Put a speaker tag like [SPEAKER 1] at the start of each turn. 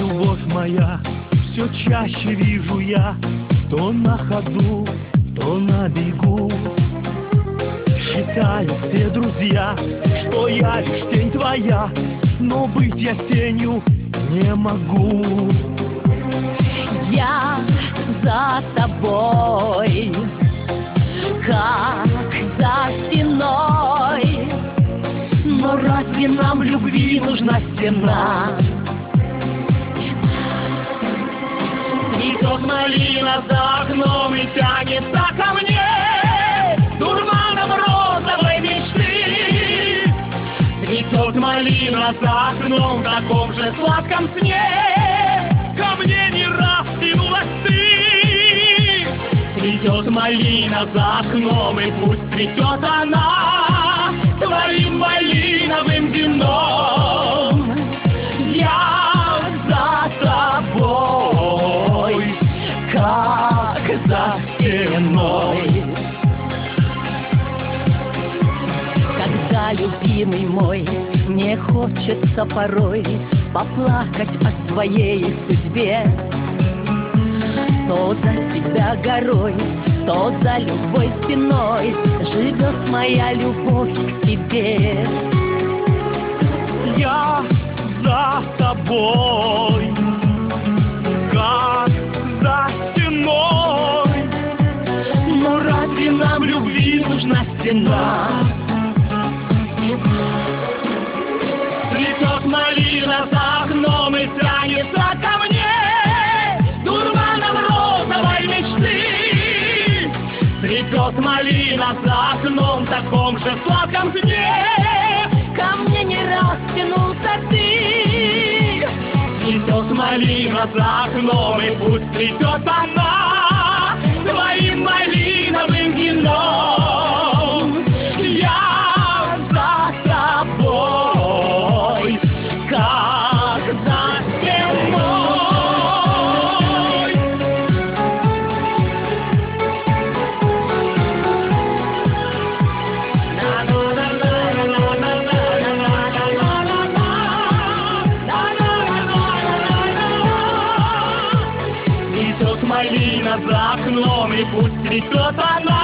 [SPEAKER 1] любовь моя, все чаще вижу я, то на ходу, то на бегу. Считают все друзья, что я лишь тень твоя, но быть я тенью не могу.
[SPEAKER 2] Я за тобой, как за стеной.
[SPEAKER 1] Но разве нам любви нужна стена? Цветет малина за окном и тянется ко мне дурманом розовой мечты. Цветет малина за окном в таком же сладком сне. Ко мне не раз тянулась ты. Цветет малина за окном, и пусть цветет она твоим малиновым вином. Я за тобой, как за стеной.
[SPEAKER 2] Когда, любимый мой, мне хочется порой поплакать о своей судьбе, то за тебя горой, то за любой стеной живет моя любовь к тебе.
[SPEAKER 1] Я за тобой, как за стеной. Но разве нам любви нужна стена? Цветет малина за окном и тянется ко мне дурманом розовой мечты. Цветет малина за окном в таком же сладком сне.
[SPEAKER 2] Ко мне не раз тянулся ты.
[SPEAKER 1] Цветет малина за окном, и пусть цветет она твоим малиновым вином. Я за тобой, как за стеной. Цветет малина за окном, и пусть цветет она